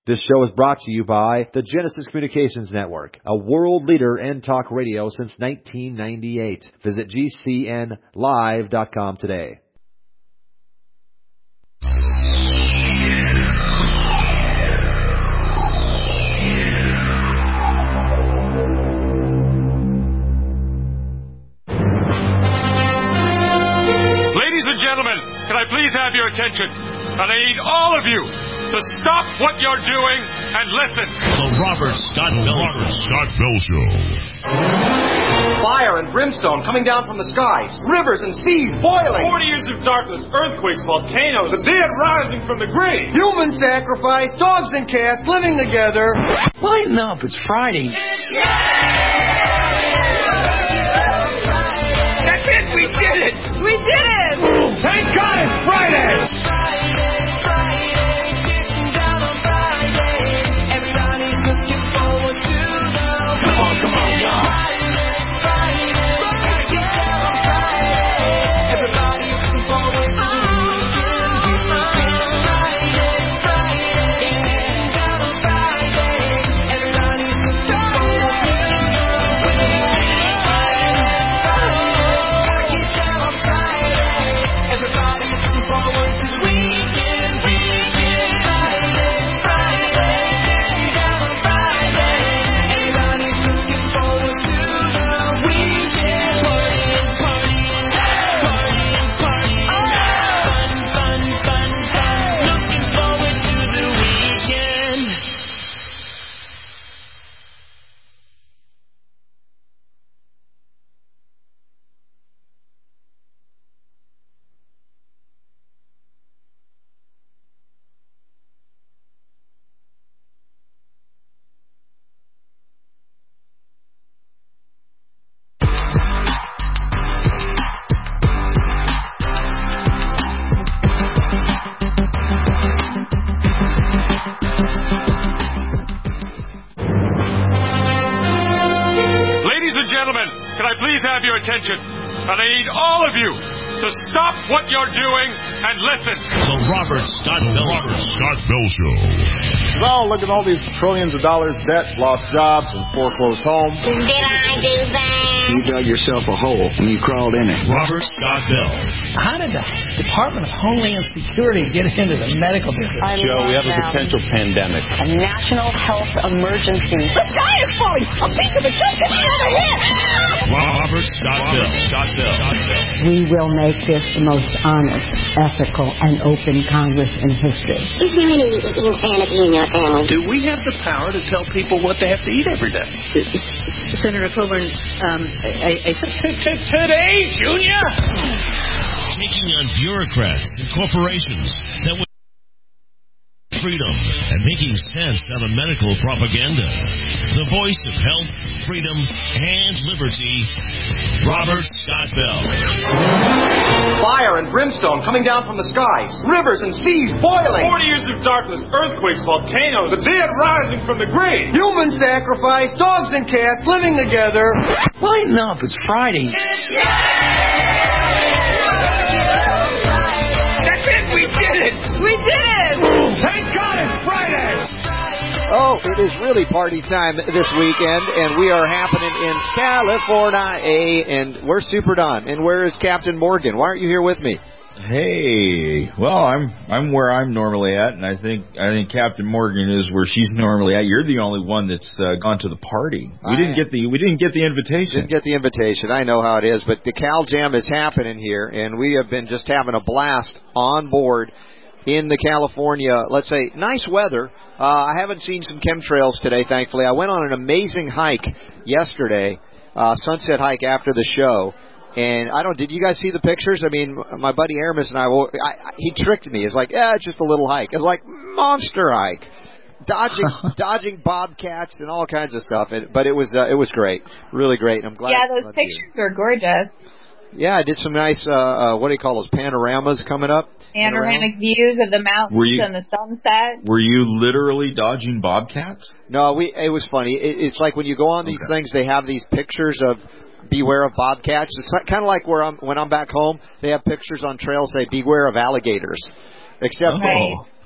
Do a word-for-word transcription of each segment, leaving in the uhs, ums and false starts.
This show is brought to you by the Genesis Communications Network, a world leader in talk radio since nineteen ninety-eight. Visit G C N live dot com today. Ladies and gentlemen, can I please have your attention? And I need all of you to stop what you're doing and listen. The Robert Scott Bell, Robert Scott Bell Show. Fire and brimstone coming down from the skies. Rivers and seas boiling. Forty years of darkness, earthquakes, volcanoes. The dead rising from the grave. Human sacrifice, dogs and cats living together. Lighten up, it's Friday. That's it, we did it. We did it. Thank God it's Friday. Attention, and I need all of you to stop what you're doing and listen. The Robert Scott Bell, Robert Scott Bell Show. Well, look at all these trillions of dollars debt, lost jobs, and foreclosed homes. Did I do that? You dug yourself a hole when you crawled in it. Robert Scott Bell. How did the Department of Homeland Security get into the medical business? I Joe, we have a potential pandemic. A national health emergency. The sky is falling. A piece of it just hit me over here. Robert Scott Bell. Scott Bell. We will make this the most honest, ethical, and open Congress in history. Is there any insanity in your family? Do we have the power to tell people what they have to eat every day? Senator Coburn, um, I, I, today, Junior? Taking on bureaucrats and corporations that would freedom and making sense out of medical propaganda. The voice of health, freedom, and liberty, Robert Scott Bell. Fire and brimstone coming down from the skies. Rivers and seas boiling. Forty years of darkness, earthquakes, volcanoes. The dead rising from the grave. Human sacrifice, dogs and cats living together. Lighten up, it's Friday. That's it, we did it. We did it. Thank God it's Friday. Oh, it is really party time this weekend, and we are happening in California, and we're super done. And where is Captain Morgan? Why aren't you here with me? Hey, well, I'm I'm where I'm normally at, and I think I think Captain Morgan is where she's normally at. You're the only one that's uh, gone to the party. We I didn't get the we didn't get the invitation. Didn't get the invitation. I know how it is, but the Cal Jam is happening here, and we have been just having a blast on board in the California, let's say, nice weather. Uh, I haven't seen some chemtrails today, thankfully. I went on an amazing hike yesterday, uh, sunset hike after the show. And I don't, did you guys see the pictures? I mean, my buddy Aramis and I, I he tricked me. It's like, yeah, it's just a little hike. It's like monster hike. Dodging, dodging bobcats and all kinds of stuff. It, but it was, uh, it was great. Really great. I'm glad. Yeah, those pictures are gorgeous. Yeah, I did some nice, uh, uh, what do you call those, panoramas coming up? Panoramic Panorama. Views of the mountains you, and the sunset. Were you literally dodging bobcats? No, we. It was funny. It, it's like when you go on these okay. things, they have these pictures of beware of bobcats. It's kind of like where I'm, when I'm back home, they have pictures on trails say beware of alligators. Except, oh.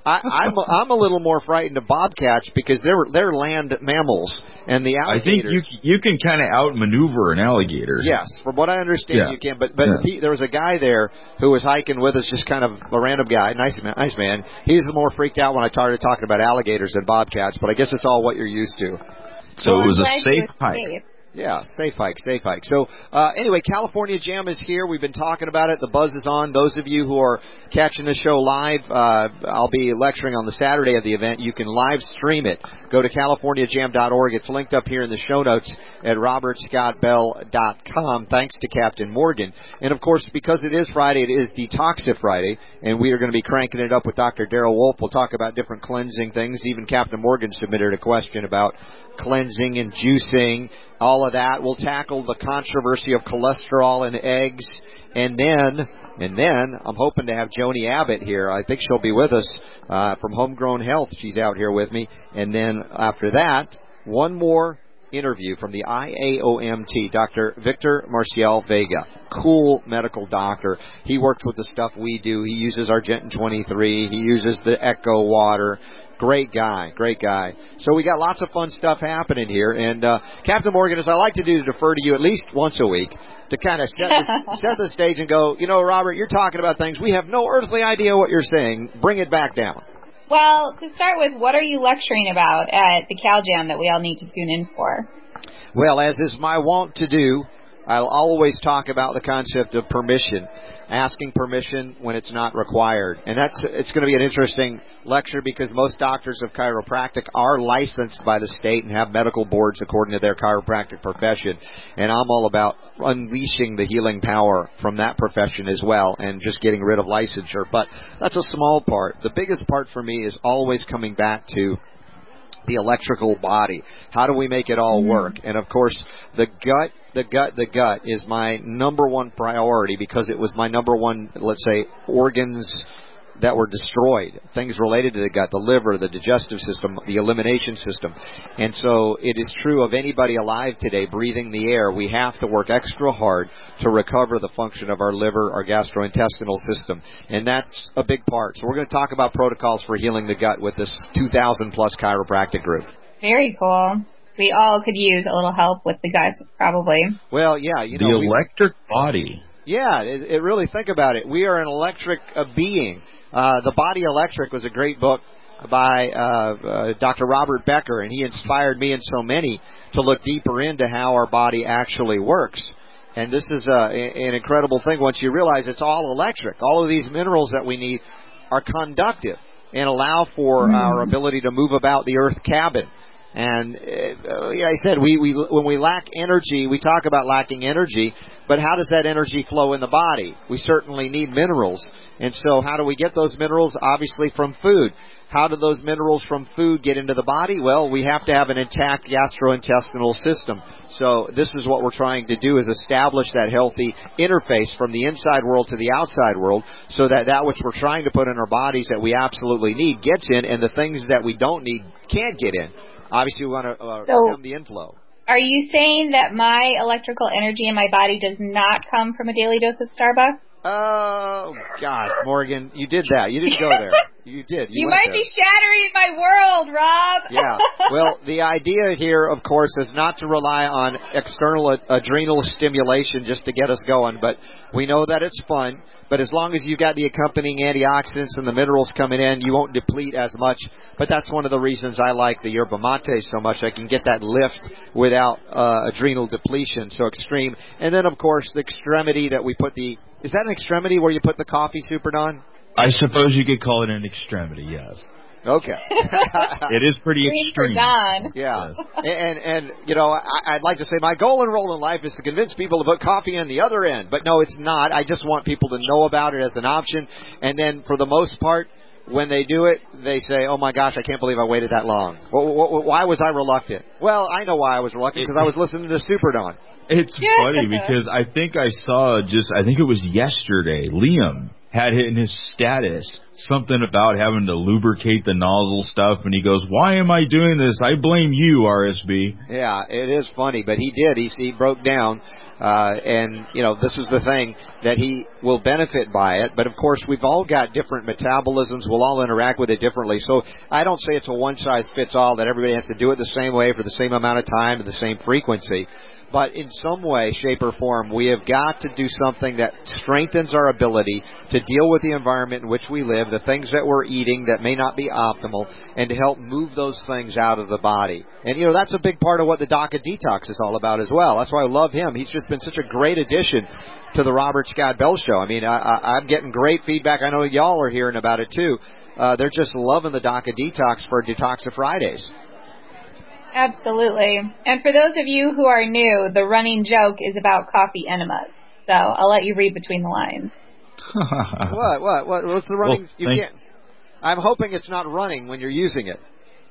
I, I'm I'm a little more frightened of bobcats because they're they're land mammals, and the alligators. I think you you can kind of outmaneuver an alligator. Yes, from what I understand, yeah. you can. But but yeah. he, there was a guy there who was hiking with us, just kind of a random guy, nice man, nice man. He's more freaked out when I started talking about alligators than bobcats, but I guess it's all what you're used to. So well, it was a safe hike. Safe. Yeah, safe hike, safe hike. So, uh, anyway, California Jam is here. We've been talking about it. The buzz is on. Those of you who are catching the show live, uh, I'll be lecturing on the Saturday of the event. You can live stream it. Go to california jam dot org. It's linked up here in the show notes at robert scott bell dot com. Thanks to Captain Morgan. And, of course, because it is Friday, it is Detoxif Friday, and we are going to be cranking it up with Doctor Darrell Wolf. We'll talk about different cleansing things. Even Captain Morgan submitted a question about cleansing and juicing, all of that. We'll tackle the controversy of cholesterol in eggs. And then, and then, I'm hoping to have Joni Abbott here. I think she'll be with us uh, from Homegrown Health. She's out here with me. And then after that, one more interview from the I A O M T, Doctor Victor Marcial Vega. Cool medical doctor. He works with the stuff we do. He uses Argentin twenty-three. He uses the Echo water. Great guy, great guy. So we got lots of fun stuff happening here. And uh, Captain Morgan, as I like to do, to defer to you at least once a week to kind of set the, set the stage and go, you know, Robert, you're talking about things. We have no earthly idea what you're saying. Bring it back down. Well, to start with, what are you lecturing about at the Cal Jam that we all need to tune in for? Well, as is my wont to do, I'll always talk about the concept of permission, asking permission when it's not required. And that's it's going to be an interesting lecture because most doctors of chiropractic are licensed by the state and have medical boards according to their chiropractic profession. And I'm all about unleashing the healing power from that profession as well and just getting rid of licensure. But that's a small part. The biggest part for me is always coming back to the electrical body. How do we make it all work? And, of course, the gut, the gut, the gut is my number one priority because it was my number one, let's say, organs that were destroyed, things related to the gut, the liver, the digestive system, the elimination system. And so it is true of anybody alive today breathing the air. We have to work extra hard to recover the function of our liver, our gastrointestinal system. And that's a big part. So we're going to talk about protocols for healing the gut with this two thousand plus chiropractic group. Very cool. We all could use a little help with the guys, probably. Well, yeah. You the know, electric we, body. Yeah, it, it really, think about it. We are an electric uh, being. Uh, The Body Electric was a great book by uh, uh, Doctor Robert Becker, and he inspired me and so many to look deeper into how our body actually works. And this is uh, an incredible thing once you realize it's all electric. All of these minerals that we need are conductive and allow for mm. our ability to move about the earth cabin. And uh, like I said, we, we when we lack energy, we talk about lacking energy, but how does that energy flow in the body? We certainly need minerals. And so how do we get those minerals? Obviously from food. How do those minerals from food get into the body? Well, we have to have an intact gastrointestinal system. So this is what we're trying to do, is establish that healthy interface from the inside world to the outside world so that that which we're trying to put in our bodies that we absolutely need gets in, and the things that we don't need can't get in. Obviously, we want to uh, so, stem the inflow. Are you saying that my electrical energy in my body does not come from a daily dose of Starbucks? Oh, gosh, Morgan, you did that. You didn't go there. You did. You, you might there. be shattering my world, Rob. Yeah. Well, the idea here, of course, is not to rely on external ad- adrenal stimulation just to get us going, but we know that it's fun. But as long as you've got the accompanying antioxidants and the minerals coming in, you won't deplete as much. But that's one of the reasons I like the yerba mate so much. I can get that lift without uh, adrenal depletion, so extreme. And then, of course, the extremity that we put the... Is that an extremity where you put the coffee, Super Don? I suppose you could call it an extremity, yes. Okay. It is pretty Green extreme. For Don. Yeah. Yes. And, and, you know, I, I'd like to say my goal and role in life is to convince people to put coffee in the other end. But no, it's not. I just want people to know about it as an option. And then for the most part, when they do it, they say, oh, my gosh, I can't believe I waited that long. Why was I reluctant? Well, I know why I was reluctant, because I was listening to Super Don. It's yeah. funny because I think I saw just, I think it was yesterday, Liam had it in his status, something about having to lubricate the nozzle stuff, and he goes, "Why am I doing this? I blame you, R S B." Yeah, it is funny, but he did. He, he broke down, uh, and, you know, this is the thing, that he will benefit by it. But, of course, we've all got different metabolisms. We'll all interact with it differently. So I don't say it's a one-size-fits-all, that everybody has to do it the same way for the same amount of time and the same frequency. But in some way, shape, or form, we have got to do something that strengthens our ability to deal with the environment in which we live, the things that we're eating that may not be optimal, and to help move those things out of the body. And, you know, that's a big part of what the Doc of Detox is all about as well. That's why I love him. He's just been such a great addition to the Robert Scott Bell Show. I mean, I, I, I'm getting great feedback. I know y'all are hearing about it, too. Uh, they're just loving the Doc of Detox for Detox of Fridays. Absolutely. And for those of you who are new, the running joke is about coffee enemas. So I'll let you read between the lines. what? What? What? What's the running? Well, you can't. I'm hoping it's not running when you're using it.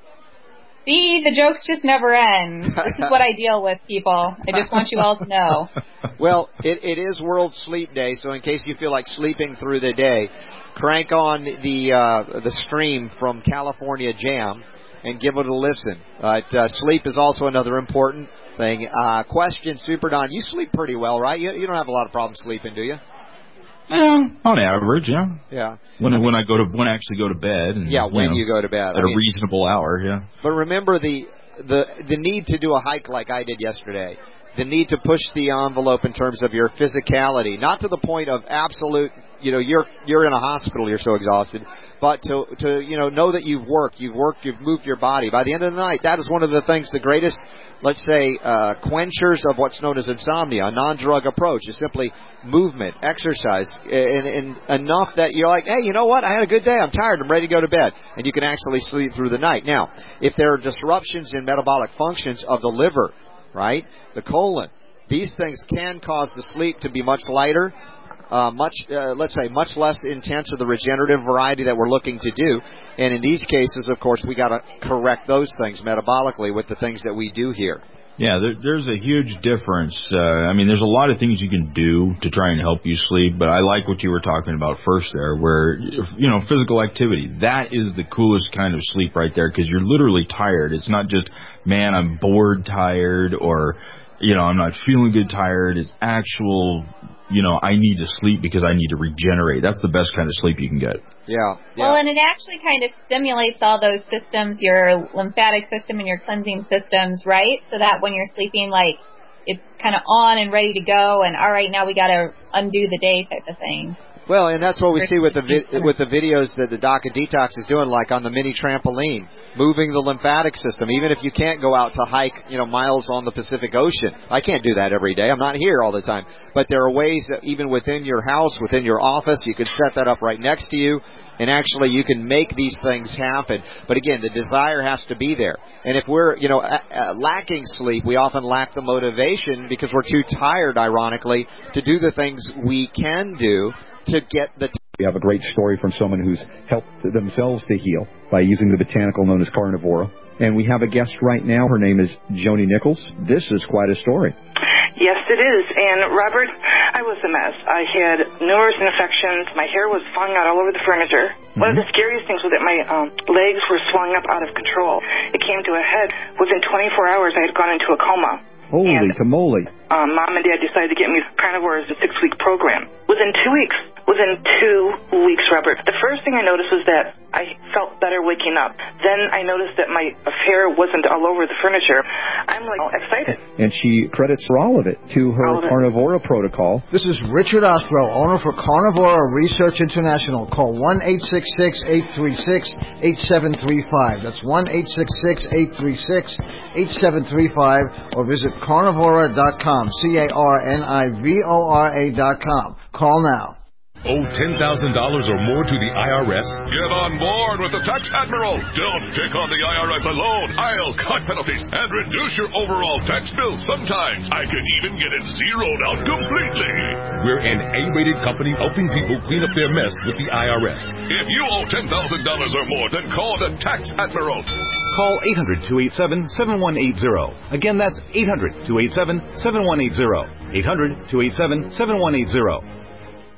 See, the jokes just never end. This is what I deal with, people. I just want you all to know. Well, it, it is World Sleep Day, so in case you feel like sleeping through the day, crank on the uh, the stream from California Jam and give it a listen. But uh, sleep is also another important thing. Uh, question, Super Don, you sleep pretty well, right? You, you don't have a lot of problems sleeping, do you? Yeah, on average, yeah. Yeah. When I, when I go to when I actually go to bed. And, yeah, when you, know, you go to bed at I a mean, reasonable hour. Yeah. But remember the the the need to do a hike like I did yesterday. The need to push the envelope in terms of your physicality, not to the point of absolute, you know, you're you're in a hospital, you're so exhausted, but to to you know know that you've worked, you've worked, you've moved your body. By the end of the night, that is one of the things, the greatest, let's say, uh, quenchers of what's known as insomnia, a non-drug approach, is simply movement, exercise, and, and enough that you're like, hey, you know what? I had a good day. I'm tired. I'm ready to go to bed, and you can actually sleep through the night. Now, if there are disruptions in metabolic functions of the liver, right, the colon, these things can cause the sleep to be much lighter, uh, much, uh, let's say, much less intense of the regenerative variety that we're looking to do. And in these cases, of course, we got to correct those things metabolically with the things that we do here. Yeah, there, there's a huge difference. Uh, I mean, there's a lot of things you can do to try and help you sleep, but I like what you were talking about first there, where, you know, physical activity. That is the coolest kind of sleep right there, because you're literally tired. It's not just, man, I'm bored tired, or, you know, I'm not feeling good tired. It's actual, you know, I need to sleep because I need to regenerate. That's the best kind of sleep you can get. Yeah, yeah. Well, and it actually kind of stimulates all those systems, your lymphatic system and your cleansing systems, right? So that when you're sleeping, like, it's kind of on and ready to go, and all right, now we got to undo the day type of thing. Well, and that's what we see with the vi- with the videos that the Doc of Detox is doing, like on the mini trampoline, moving the lymphatic system. Even if you can't go out to hike, you know, miles on the Pacific Ocean, I can't do that every day. I'm not here all the time. But there are ways that even within your house, within your office, you can set that up right next to you, and actually you can make these things happen. But again, the desire has to be there. And if we're, you know, uh, uh, lacking sleep, we often lack the motivation because we're too tired, ironically, to do the things we can do to get the... T- we have a great story from someone who's helped themselves to heal by using the botanical known as Carnivora. And we have a guest right now. Her name is Joni Nichols. This is quite a story. Yes, it is. And, Robert, I was a mess. I had numerous infections. My hair was falling out all over the furniture. Mm-hmm. One of the scariest things was that my um, legs were swelling up out of control. It came to a head. Within twenty-four hours, I had gone into a coma. Holy and, tamale. Um, Mom and Dad decided to get me Carnivore as a six-week program. Within two weeks, within two weeks, Robert, the first thing I noticed was that I felt better waking up. Then I noticed that my hair wasn't all over the furniture. I'm, like, excited. And she credits for all of it to her Carnivora protocol. This is Richard Ostro, owner for Carnivora Research International. Call one eight six six, eight three six, eight seven three five. That's one eight six six, eight three six, eight seven three five, or visit carnivora dot com. C A R N I V O R A dot com. Call now. Owe ten thousand dollars or more to the I R S? Get on board with the Tax Admiral. Don't take on the I R S alone. I'll cut penalties and reduce your overall tax bill. Sometimes I can even get it zeroed out completely. We're an A-rated company helping people clean up their mess with the I R S. If you owe ten thousand dollars or more, then call the Tax Admiral. Call eight hundred, two eight seven, seven one eight zero. Again, that's eight hundred, two eight seven, seven one eight zero. eight hundred, two eight seven, seven one eight zero.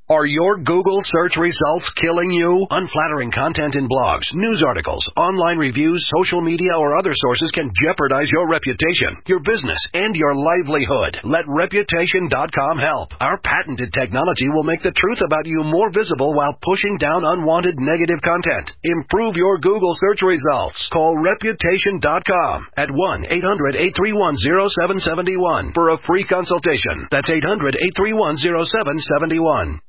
Are your Google search results killing you? Unflattering content in blogs, news articles, online reviews, social media, or other sources can jeopardize your reputation, your business, and your livelihood. Let Reputation dot com help. Our patented technology will make the truth about you more visible while pushing down unwanted negative content. Improve your Google search results. Call Reputation dot com at one eight hundred eight three one zero seven seven one for a free consultation. That's eight hundred eight three one zero seven seven one.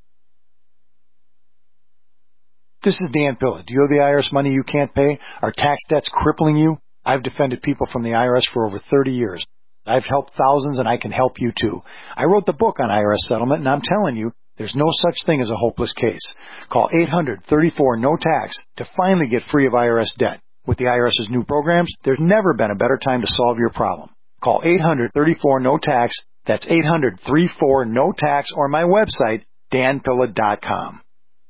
This is Dan Pilla. Do you owe the I R S money you can't pay? Are tax debts crippling you? I've defended people from the I R S for over thirty years. I've helped thousands, and I can help you too. I wrote the book on I R S settlement, and I'm telling you, there's no such thing as a hopeless case. Call eight hundred thirty-four no tax to finally get free of I R S debt. With the IRS's new programs, there's never been a better time to solve your problem. Call eight hundred thirty-four no tax. That's eight hundred thirty-four no tax, or my website, dan pilla dot com.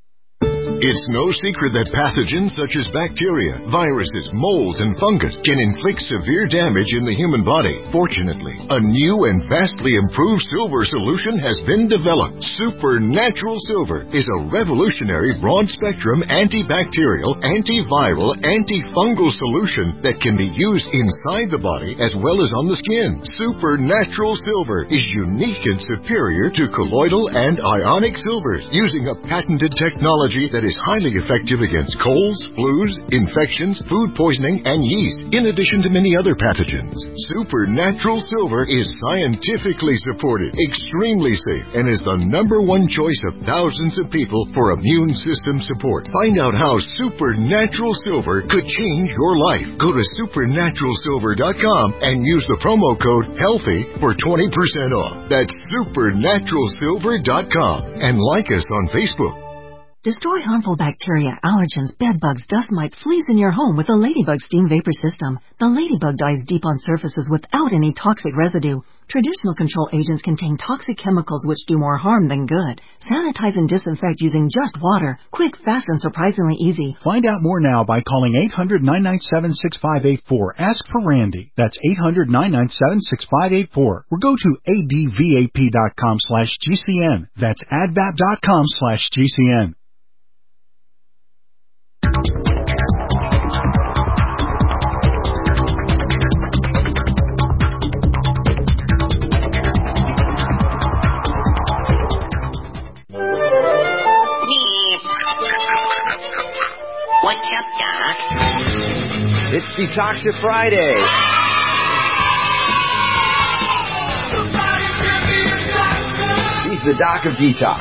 It's no secret that pathogens such as bacteria, viruses, molds, and fungus can inflict severe damage in the human body. Fortunately, a new and vastly improved silver solution has been developed. Supernatural Silver is a revolutionary broad-spectrum antibacterial, antiviral, antifungal solution that can be used inside the body as well as on the skin. Supernatural Silver is unique and superior to colloidal and ionic silvers, using a patented technology that is highly effective against colds, flus, infections, food poisoning, and yeast, in addition to many other pathogens. Supernatural Silver is scientifically supported, extremely safe, and is the number one choice of thousands of people for immune system support. Find out how Supernatural Silver could change your life. Go to supernatural silver dot com and use the promo code HEALTHY for twenty percent off. That's supernatural silver dot com, and like us on Facebook. Destroy harmful bacteria, allergens, bedbugs, dust mites, fleas in your home with the Ladybug Steam Vapor System. The Ladybug dies deep on surfaces without any toxic residue. Traditional control agents contain toxic chemicals which do more harm than good. Sanitize and disinfect using just water. Quick, fast, and surprisingly easy. Find out more now by calling eight hundred nine nine seven six five eight four. Ask for Randy. That's eight hundred nine nine seven six five eight four. Or go to advap dot com slash GCN. That's advap dot com slash GCN. What's up, Doc? It's Detoxia Friday. He's the Doc of Detox.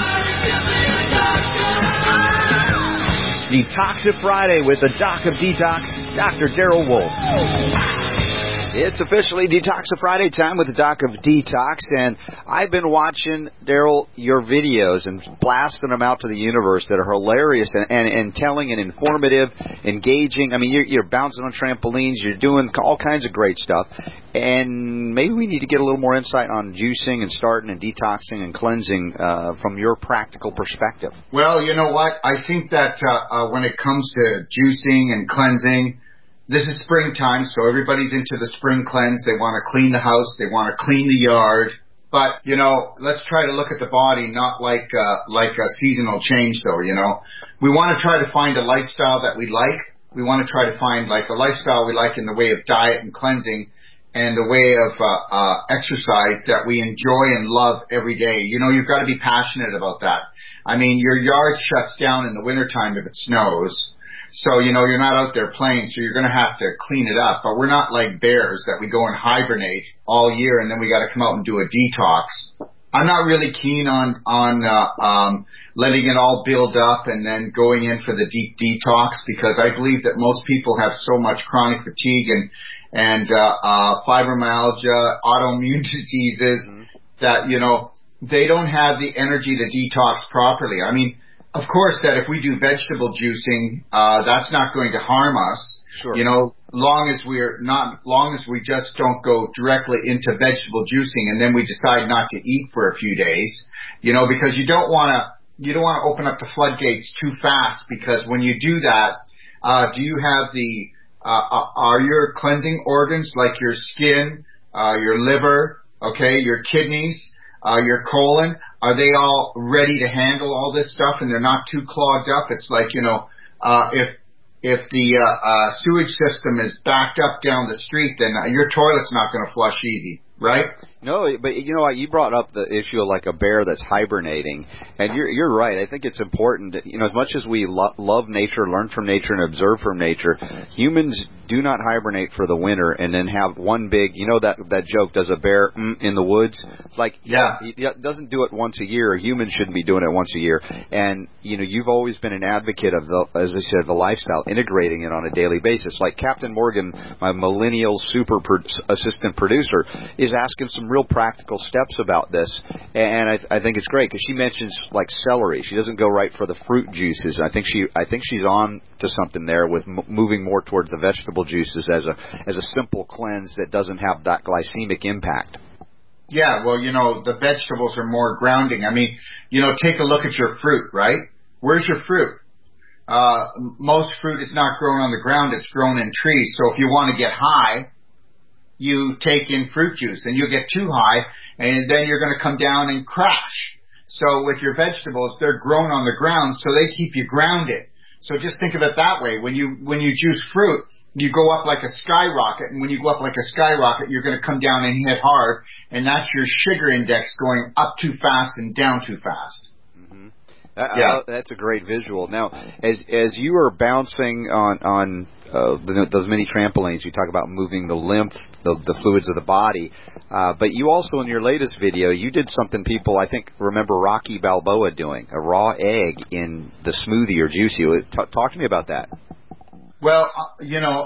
Detoxia Friday with the Doc of Detox, Doctor Daryl Wolf. It's officially Detoxia Friday time with the Doc of Detox, and I've been watching, Daryl, your videos and blasting them out to the universe that are hilarious and, and, and telling and informative, engaging. I mean, you're, you're bouncing on trampolines, you're doing all kinds of great stuff, and maybe we need to get a little more insight on juicing and starting and detoxing and cleansing uh, from your practical perspective. Well, you know what? I think that uh, uh, when it comes to juicing and cleansing, this is springtime, so everybody's into the spring cleanse. They want to clean the house. They want to clean the yard. But, you know, let's try to look at the body not like uh, like a seasonal change, though, you know. We want to try to find a lifestyle that we like. We want to try to find, like, a lifestyle we like in the way of diet and cleansing and the way of uh, uh, exercise that we enjoy and love every day. You know, you've got to be passionate about that. I mean, your yard shuts down in the wintertime if it snows. So, you know, you're not out there playing, so you're going to have to clean it up. But we're not like bears that we go and hibernate all year and then we got to come out and do a detox. I'm not really keen on, on, uh, um, letting it all build up and then going in for the deep detox, because I believe that most people have so much chronic fatigue and, and, uh, uh, fibromyalgia, autoimmune diseases mm-hmm. that, you know, they don't have the energy to detox properly. I mean, of course, that if we do vegetable juicing, uh, that's not going to harm us. Sure. You know, long as we're not, long as we just don't go directly into vegetable juicing and then we decide not to eat for a few days. You know, because you don't want to, you don't want to open up the floodgates too fast, because when you do that, uh, do you have the, uh, are your cleansing organs like your skin, uh, your liver, okay, your kidneys, uh, your colon, are they all ready to handle all this stuff and they're not too clogged up? It's like, you know, uh, if, if the, uh, uh, sewage system is backed up down the street, then your toilet's not going to flush easy, right? No, but you know what? You brought up the issue of like a bear that's hibernating, and you're you're right. I think it's important. You know, as much as we lo- love nature, learn from nature, and observe from nature, humans do not hibernate for the winter and then have one big. You know that that joke? Does a bear mm, in the woods? Like, yeah, he, he doesn't do it once a year. A human shouldn't be doing it once a year. And you know, you've always been an advocate of the, as I said, the lifestyle, integrating it on a daily basis. Like Captain Morgan, my millennial super pro- assistant producer, is asking some real practical steps about this, and I, I think it's great because she mentions like celery. She doesn't go right for the fruit juices. I think she, I think she's on to something there with m- moving more towards the vegetable juices as a as a simple cleanse that doesn't have that glycemic impact. Yeah, well, you know, the vegetables are more grounding. I mean, you know, take a look at your fruit, right? Where's your fruit? Uh, most fruit is not grown on the ground; it's grown in trees. So if you want to get high, you take in fruit juice and you get too high and then you're going to come down and crash. So with your vegetables, they're grown on the ground, so they keep you grounded. So just think of it that way. When you, when you juice fruit, you go up like a skyrocket, and when you go up like a skyrocket, you're going to come down and hit hard, and that's your sugar index going up too fast and down too fast. Mm-hmm. Uh, yeah. uh, that's a great visual. Now, as, as you are bouncing on, on, uh, the, those mini trampolines, you talk about moving the lymph, the, the fluids of the body. Uh, but you also, in your latest video, you did something people, I think, remember Rocky Balboa doing, a raw egg in the smoothie or juicy. T- talk to me about that. Well, uh, you know,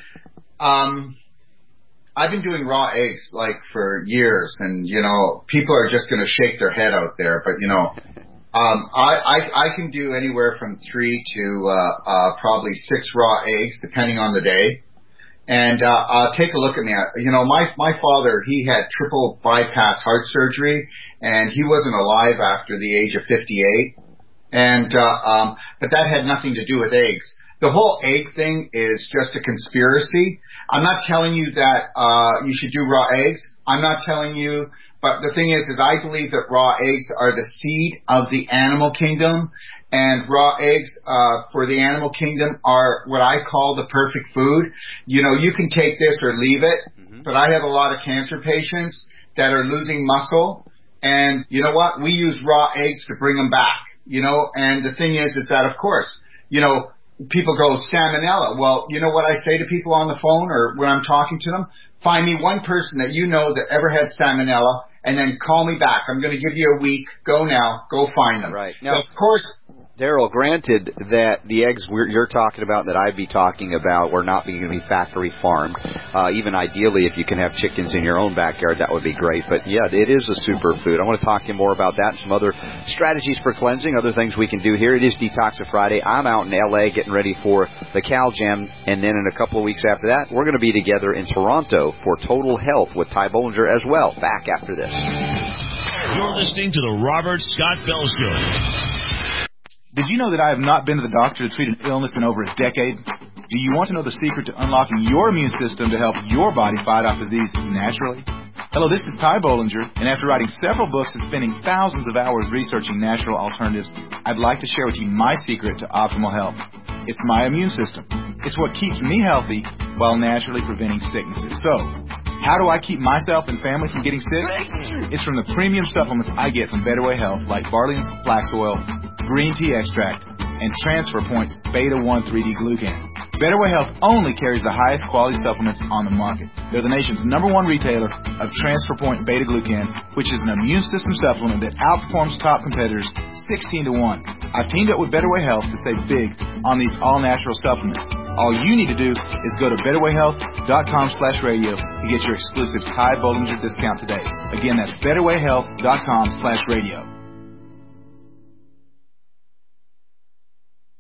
um, I've been doing raw eggs, like, for years, and, you know, people are just going to shake their head out there, but, you know, um, I, I, I can do anywhere from three to, uh, uh, probably six raw eggs, depending on the day. And, uh, uh, take a look at me. You know, my, my father, he had triple bypass heart surgery, and he wasn't alive after the age of fifty-eight. And, uh, um, but that had nothing to do with eggs. The whole egg thing is just a conspiracy. I'm not telling you that, uh, you should do raw eggs. I'm not telling you, but the thing is, is I believe that raw eggs are the seed of the animal kingdom. And raw eggs, uh, for the animal kingdom are what I call the perfect food. You know, you can take this or leave it, mm-hmm. but I have a lot of cancer patients that are losing muscle. And you know what? We use raw eggs to bring them back, you know, and the thing is, is that of course, you know, people go salmonella. Well, you know what I say to people on the phone or when I'm talking to them? Find me one person that you know that ever had salmonella and then call me back. I'm going to give you a week. Go now. Go find them. Right. Now, so of course, Daryl, granted that the eggs we're, you're talking about, that I'd be talking about, were not going to be factory farmed. Uh, even ideally, if you can have chickens in your own backyard, that would be great. But yeah, it is a superfood. I want to talk to you more about that and some other strategies for cleansing, other things we can do here. It is Detox Friday. I'm out in L A getting ready for the Cal Jam, and then in a couple of weeks after that, we're going to be together in Toronto for Total Health with Ty Bollinger as well. Back after this. You're listening to the Robert Scott Bell Show. Did you know that I have not been to the doctor to treat an illness in over a decade? Do you want to know the secret to unlocking your immune system to help your body fight off disease naturally? Hello, this is Ty Bollinger, and after writing several books and spending thousands of hours researching natural alternatives, I'd like to share with you my secret to optimal health. It's my immune system. It's what keeps me healthy while naturally preventing sicknesses. So, how do I keep myself and family from getting sick? It's from the premium supplements I get from Better Way Health, like Barley and Flax Oil, Green Tea Extract, and Transfer Points Beta one three D Glucan. Better Way Health only carries the highest quality supplements on the market. They're the nation's number one retailer of Transfer Point Beta Glucan, which is an immune system supplement that outperforms top competitors sixteen to one. I've teamed up with Better Way Health to save big on these all-natural supplements. All you need to do is go to betterwayhealth.com slash radio to get your exclusive Ty Bollinger discount today. Again, that's betterwayhealth.com slash radio.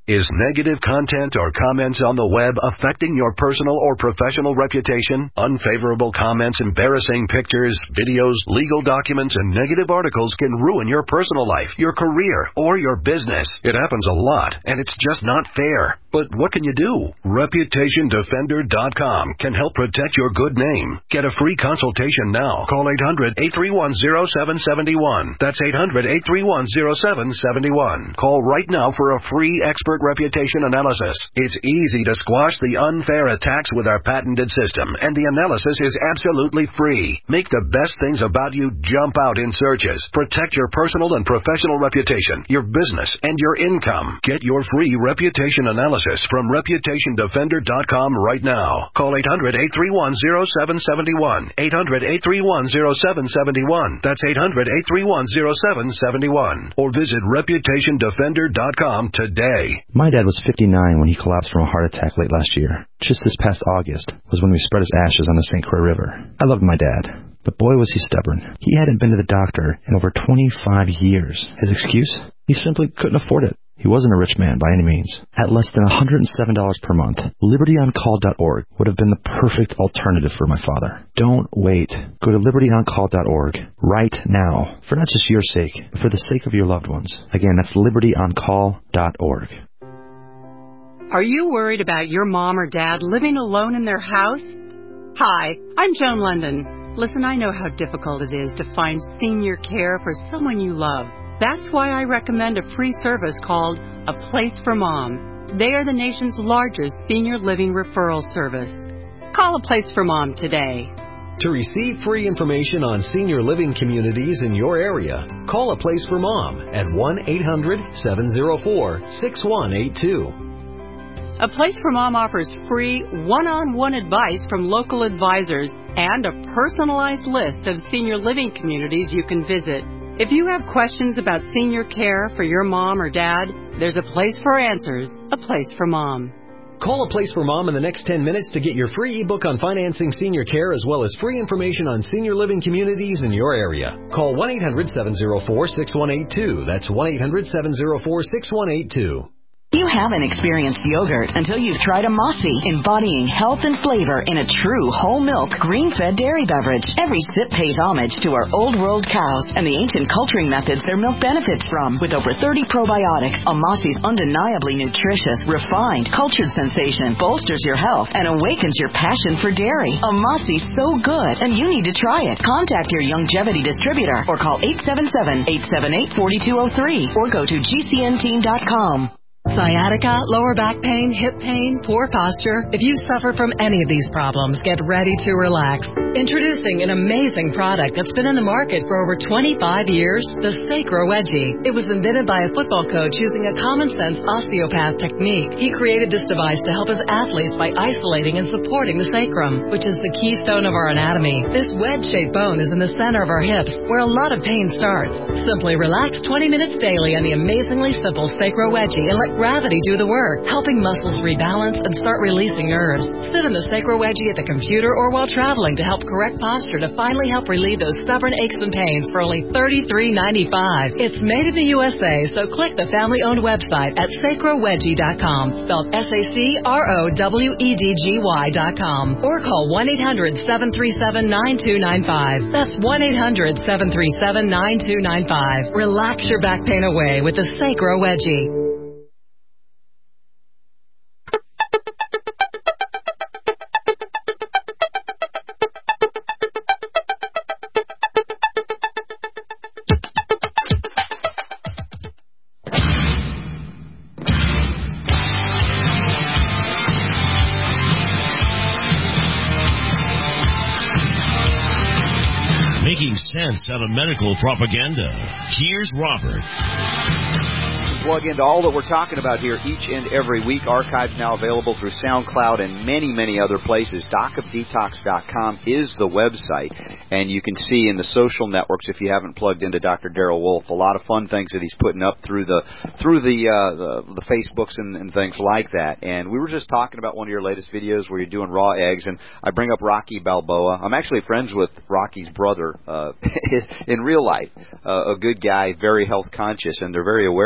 Is negative content or comments on the web affecting your personal or professional reputation? Unfavorable comments, embarrassing pictures, videos, legal documents, and negative articles can ruin your personal life, your career, or your business. It happens a lot, and it's just not fair. But what can you do? Reputation Defender dot com can help protect your good name. Get a free consultation now. Call eight hundred, eight three one, zero seven seven one. That's eight hundred, eight three one, zero seven seven one. Call right now for a free expert reputation analysis. It's easy to squash the unfair attacks with our patented system, and the analysis is absolutely free. Make the best things about you jump out in searches. Protect your personal and professional reputation, your business, and your income. Get your free reputation analysis from Reputation Defender dot com right now. Call eight hundred, eight three one, zero seven seven one. eight hundred, eight three one, zero seven seven one. That's eight hundred, eight three one, zero seven seven one. Or visit Reputation Defender dot com today. My dad was fifty-nine when he collapsed from a heart attack late last year. Just this past August was when we spread his ashes on the Saint Croix River. I loved my dad, but boy was he stubborn. He hadn't been to the doctor in over twenty-five years. His excuse? He simply couldn't afford it. He wasn't a rich man by any means. At less than one hundred seven dollars per month, Liberty On Call dot org would have been the perfect alternative for my father. Don't wait. Go to Liberty On Call dot org right now, for not just your sake, but for the sake of your loved ones. Again, that's Liberty On Call dot org. Are you worried about your mom or dad living alone in their house? Hi, I'm Joan London. Listen, I know how difficult it is to find senior care for someone you love. That's why I recommend a free service called A Place for Mom. They are the nation's largest senior living referral service. Call A Place for Mom today. To receive free information on senior living communities in your area, call A Place for Mom at one eight hundred, seven oh four, six one eight two. A Place for Mom offers free one-on-one advice from local advisors and a personalized list of senior living communities you can visit. If you have questions about senior care for your mom or dad, there's a place for answers, A Place for Mom. Call A Place for Mom in the next ten minutes to get your free ebook on financing senior care as well as free information on senior living communities in your area. Call one eight hundred, seven oh four, six one eight two. That's one eight hundred, seven oh four, six one eight two. You haven't experienced yogurt until you've tried a Mossy, embodying health and flavor in a true whole milk, green-fed dairy beverage. Every sip pays homage to our old world cows and the ancient culturing methods their milk benefits from. With over thirty probiotics, a Mossy's undeniably nutritious, refined, cultured sensation bolsters your health and awakens your passion for dairy. A Mossy's so good, and you need to try it. Contact your Youngevity distributor or call eight seven seven, eight seven eight, four two zero three or go to G C N team dot com. Sciatica, lower back pain, hip pain, poor posture. If you suffer from any of these problems, get ready to relax. Introducing an amazing product that's been in the market for over twenty-five years, the Sacro Wedgie. It was invented by a football coach using a common-sense osteopath technique. He created this device to help his athletes by isolating and supporting the sacrum, which is the keystone of our anatomy. This wedge-shaped bone is in the center of our hips, where a lot of pain starts. Simply relax twenty minutes daily on the amazingly simple Sacro Wedgie and let gravity do the work, helping muscles rebalance and start releasing nerves. Sit in the Sacro Wedgie at the computer or while traveling to help correct posture to finally help relieve those stubborn aches and pains for only thirty-three ninety-five. It's made in the U S A, so click the family-owned website at sacro wedgie dot com, spelled S A C R O W E D G Y dot com, or call one eight hundred, seven three seven, nine two nine five. That's one eight hundred, seven three seven, nine two nine five. Relax your back pain away with the Sacro Wedgie. Making sense out of medical propaganda. Here's Robert. Plug into all that we're talking about here each and every week. Archives now available through SoundCloud and many, many other places. doc of detox dot com is the website, and you can see in the social networks, if you haven't plugged into Doctor Darrell Wolfe, a lot of fun things that he's putting up through the through the uh, the, the Facebooks and, and things like that. And we were just talking about one of your latest videos where you're doing raw eggs, and I bring up Rocky Balboa. I'm actually friends with Rocky's brother uh, in real life, uh, a good guy, very health conscious, and they're very aware of these things.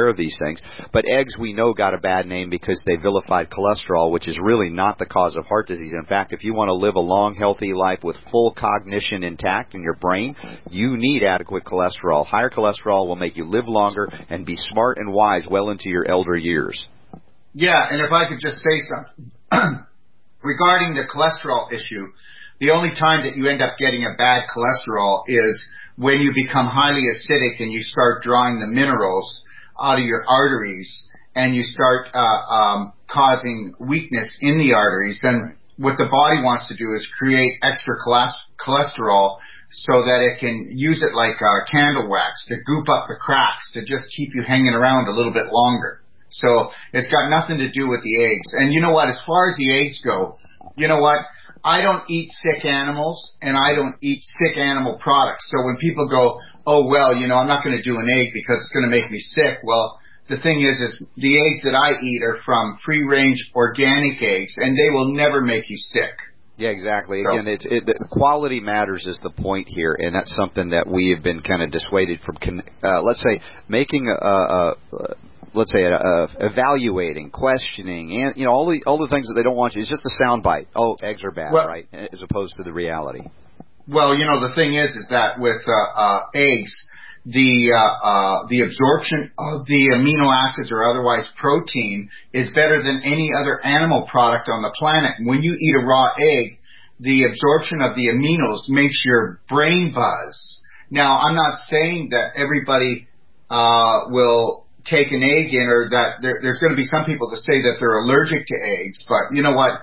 things. But eggs, we know, got a bad name because they vilified cholesterol, which is really not the cause of heart disease. In fact, if you want to live a long, healthy life with full cognition intact in your brain, you need adequate cholesterol. Higher cholesterol will make you live longer and be smart and wise well into your elder years. Yeah, and if I could just say something. Regarding the cholesterol issue, the only time that you end up getting a bad cholesterol is when you become highly acidic and you start drawing the minerals out of your arteries and you start uh, um, causing weakness in the arteries. Then what the body wants to do is create extra cholesterol so that it can use it like uh, candle wax to goop up the cracks, to just keep you hanging around a little bit longer. So it's got nothing to do with the eggs. And you know what? As far as the eggs go, you know what? I don't eat sick animals, and I don't eat sick animal products. So when people go, oh, well, you know, I'm not going to do an egg because it's going to make me sick. Well, the thing is, is the eggs that I eat are from free-range organic eggs, and they will never make you sick. Yeah, exactly. Again, it's, it, the quality matters is the point here, and that's something that we have been kind of dissuaded from, uh, let's say, making a, a, a let's say, uh, evaluating, questioning, and, you know, all the all the things that they don't want you. It's just a sound bite. Oh, eggs are bad, well, right? As opposed to the reality. Well, you know, the thing is, is that with uh, uh, eggs, the uh, uh, the absorption of the amino acids or otherwise protein is better than any other animal product on the planet. When you eat a raw egg, the absorption of the aminos makes your brain buzz. Now, I'm not saying that everybody uh, will take an egg in, or that there, there's going to be some people that say that they're allergic to eggs. But you know what?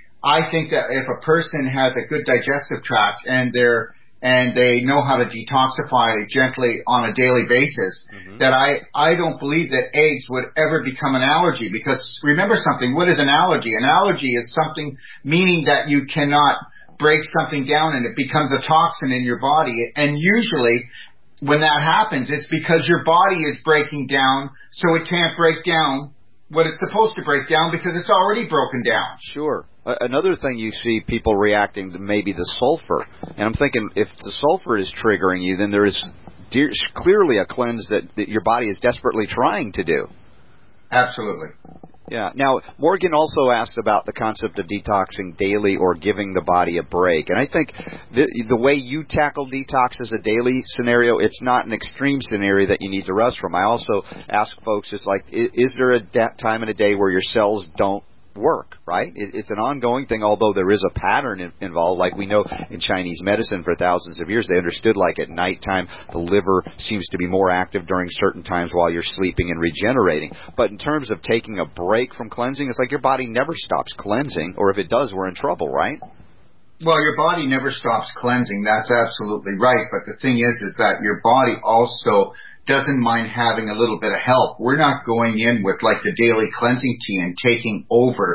I think that if a person has a good digestive tract and they're and they know how to detoxify gently on a daily basis, mm-hmm. that I, I don't believe that eggs would ever become an allergy. Because remember something, what is an allergy? An allergy is something meaning that you cannot break something down and it becomes a toxin in your body. And usually when that happens, it's because your body is breaking down, so it can't break down what it's supposed to break down because it's already broken down. Sure. Uh, another thing you see people reacting to maybe the sulfur. And I'm thinking if the sulfur is triggering you, then there is de- clearly a cleanse that, that your body is desperately trying to do. Absolutely. Yeah. Now, Morgan also asked about the concept of detoxing daily or giving the body a break. And I think the, the way you tackle detox as a daily scenario, it's not an extreme scenario that you need to rest from. I also ask folks, it's like, is, is there a da- time in a day where your cells don't work, right? It, it's an ongoing thing, although there is a pattern in, involved. Like we know in Chinese medicine for thousands of years, they understood like at nighttime the liver seems to be more active during certain times while you're sleeping and regenerating. But in terms of taking a break from cleansing, it's like your body never stops cleansing, or if it does, we're in trouble, right? Well, your body never stops cleansing. That's absolutely right. But the thing is, is that your body also doesn't mind having a little bit of help. We're not going in with like the daily cleansing tea and taking over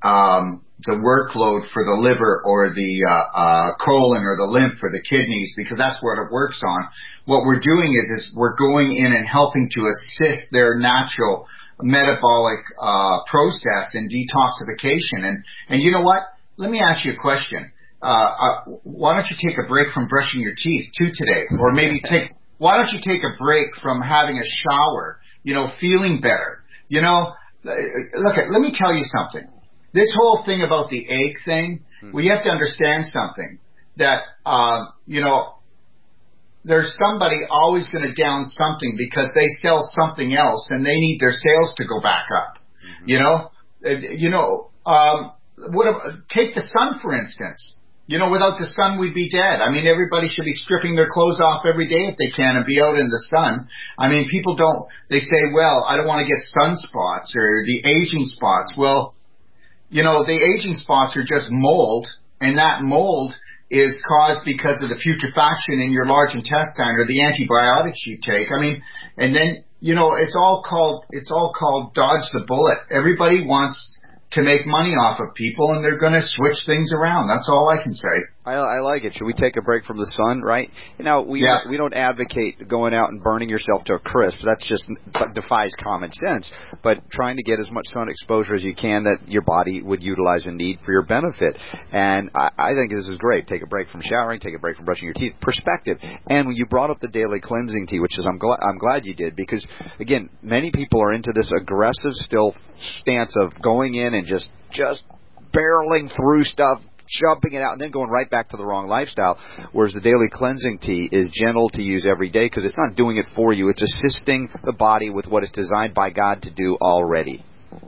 um, the workload for the liver or the uh, uh, colon or the lymph or the kidneys, because that's what it works on. What we're doing is, is we're going in and helping to assist their natural metabolic uh, process and detoxification. And and you know what? Let me ask you a question. Uh, uh, why don't you take a break from brushing your teeth too today, or maybe take Why don't you take a break from having a shower, you know, feeling better? You know, look, let me tell you something. This whole thing about the egg thing, mm-hmm. we have to understand something, that, uh, you know, there's somebody always going to down something because they sell something else and they need their sales to go back up. Mm-hmm. You know, you know, um, what, take the sun, for instance. You know, without the sun, we'd be dead. I mean, everybody should be stripping their clothes off every day if they can and be out in the sun. I mean, people don't, they say, well, I don't want to get sunspots or the aging spots. Well, you know, the aging spots are just mold, and that mold is caused because of the putrefaction in your large intestine or the antibiotics you take. I mean, and then, you know, it's all called, it's all called dodge the bullet. Everybody wants to make money off of people, and they're going to switch things around. That's all I can say. I, I like it. Should we take a break from the sun, right? You know, we yeah. we don't advocate going out and burning yourself to a crisp. That's just defies common sense. But trying to get as much sun exposure as you can that your body would utilize and need for your benefit. And I, I think this is great. Take a break from showering. Take a break from brushing your teeth. Perspective. And when you brought up the daily cleansing tea, which is I'm glad I'm glad you did, because again, many people are into this aggressive still stance of going in and just just barreling through stuff, jumping it out, and then going right back to the wrong lifestyle, whereas the daily cleansing tea is gentle to use every day because it's not doing it for you. It's assisting the body with what it's designed by God to do already.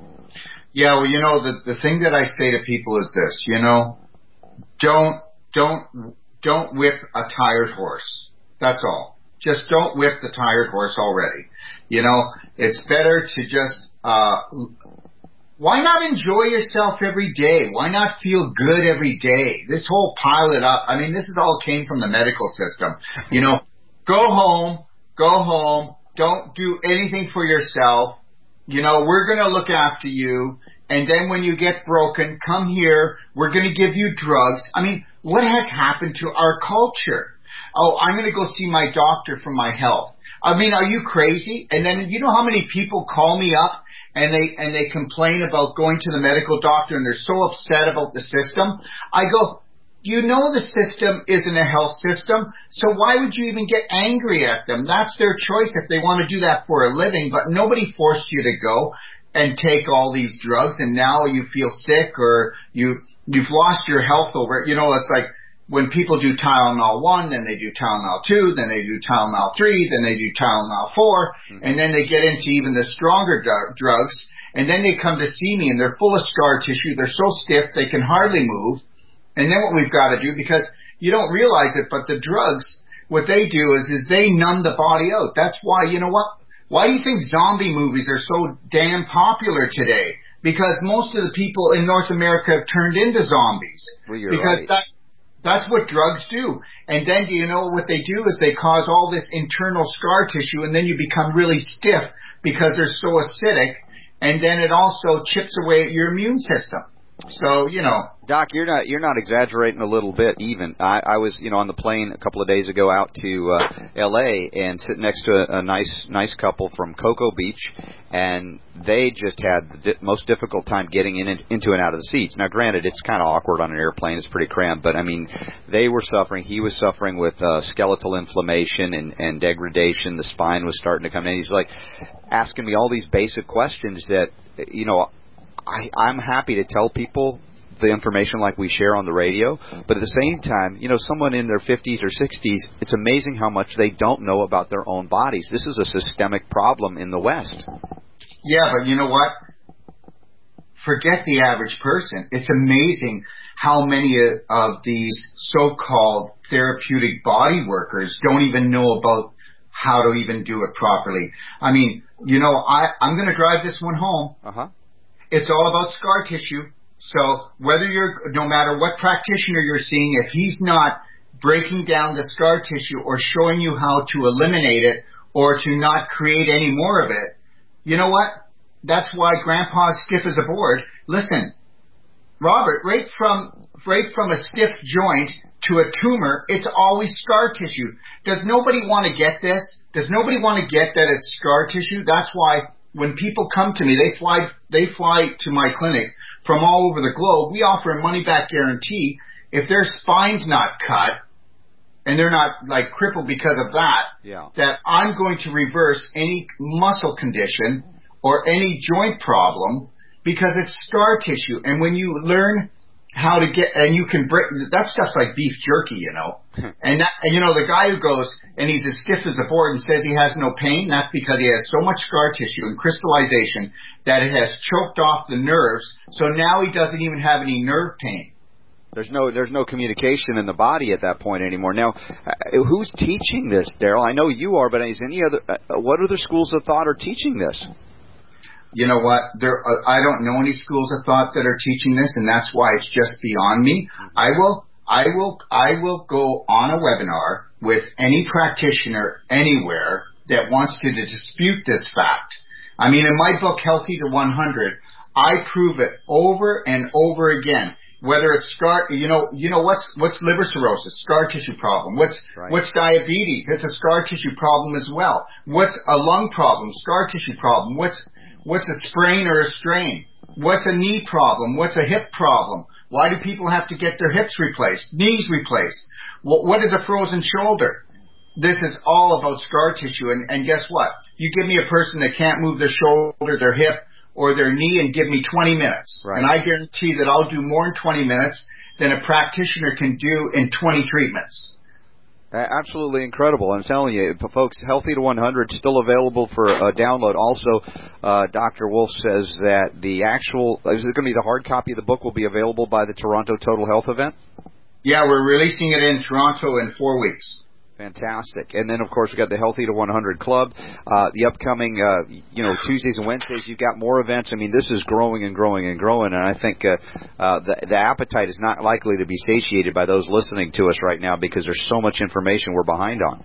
Yeah, well, you know, the, the thing that I say to people is this, you know, don't, don't, don't whip a tired horse. That's all. Just don't whip the tired horse already. You know, it's better to just, uh, why not enjoy yourself every day? Why not feel good every day? This whole pile it up. I mean, this is all came from the medical system. You know, go home, go home. Don't do anything for yourself. You know, we're going to look after you. And then when you get broken, come here. We're going to give you drugs. I mean, what has happened to our culture? Oh, I'm going to go see my doctor for my health. I mean, are you crazy? And then you know how many people call me up and they and they complain about going to the medical doctor and they're so upset about the system? I go, you know the system isn't a health system, so why would you even get angry at them? That's their choice if they want to do that for a living, but nobody forced you to go and take all these drugs and now you feel sick or you, you've lost your health over it. You know, it's like, when people do Tylenol one, then they do Tylenol two, then they do Tylenol three, then they do Tylenol four, mm-hmm. and then they get into even the stronger d- drugs, and then they come to see me and they're full of scar tissue, they're so stiff they can hardly move, and then what we've got to do, because you don't realize it, but the drugs, what they do is, is they numb the body out. That's why, you know what, why do you think zombie movies are so damn popular today? Because most of the people in North America have turned into zombies. Well, you're because right. that That's what drugs do. And then, do you know what they do is they cause all this internal scar tissue, and then you become really stiff because they're so acidic, and then it also chips away at your immune system. So, you know. Doc, you're not you're not exaggerating a little bit even. I, I was, you know, on the plane a couple of days ago out to uh, L A and sitting next to a, a nice nice couple from Cocoa Beach, and they just had the di- most difficult time getting in and, into and out of the seats. Now, granted, it's kind of awkward on an airplane. It's pretty cramped, but, I mean, they were suffering. He was suffering with uh, skeletal inflammation and, and degradation. The spine was starting to come in. He's, like, asking me all these basic questions that, you know, I, I'm happy to tell people the information like we share on the radio, but at the same time, you know, someone in their fifties or sixties, it's amazing how much they don't know about their own bodies. This is a systemic problem in the West. Yeah, but you know what? Forget the average person. It's amazing how many of these so-called therapeutic body workers don't even know about how to even do it properly. I mean, you know, I, I'm going to drive this one home. Uh-huh. It's all about scar tissue. So whether you're, no matter what practitioner you're seeing, if he's not breaking down the scar tissue or showing you how to eliminate it or to not create any more of it, you know what? That's why Grandpa's stiff as a board. Listen, Robert, right from, right from a stiff joint to a tumor, it's always scar tissue. Does nobody want to get this? Does nobody want to get that it's scar tissue? That's why when people come to me, they fly, they fly to my clinic from all over the globe. We offer a money-back guarantee. If their spine's not cut and they're not like crippled because of that, yeah. that I'm going to reverse any muscle condition or any joint problem because it's scar tissue. And when you learn how to get, and you can break, that stuff's like beef jerky, you know. and that, and you know, the guy who goes and he's as stiff as a board and says he has no pain, that's because he has so much scar tissue and crystallization that it has choked off the nerves. So now he doesn't even have any nerve pain. There's no there's no communication in the body at that point anymore. Now, uh, who's teaching this, Daryl? I know you are, but is any other uh, what other schools of thought are teaching this? You know what? There, uh, I don't know any schools of thought that are teaching this, and that's why it's just beyond me. I will, I will, I will go on a webinar with any practitioner anywhere that wants to dispute this fact. I mean, in my book, Healthy to one hundred, I prove it over and over again. whether it's scar, you know, you know what's what's liver cirrhosis, scar tissue problem. What's right. what's diabetes? It's a scar tissue problem as well. What's a lung problem? Scar tissue problem. What's what's a sprain or a strain? What's a knee problem? What's a hip problem? Why do people have to get their hips replaced, knees replaced? What, what is a frozen shoulder? This is all about scar tissue. And, and guess what? You give me a person that can't move their shoulder, their hip, or their knee and give me twenty minutes. Right. And I guarantee that I'll do more in twenty minutes than a practitioner can do in twenty treatments. Absolutely incredible. I'm telling you, folks, Healthy to one hundred still available for uh, download. Also, uh, Doctor Wolf says that the actual, is it going to be the hard copy of the book will be available by the Toronto Total Health event? Yeah, we're releasing it in Toronto in four weeks. Fantastic. And then, of course, we've got the Healthy to one hundred Club, uh, the upcoming, uh, you know, Tuesdays and Wednesdays. You've got more events. I mean, this is growing and growing and growing, and I think uh, uh, the, the appetite is not likely to be satiated by those listening to us right now because there's so much information we're behind on.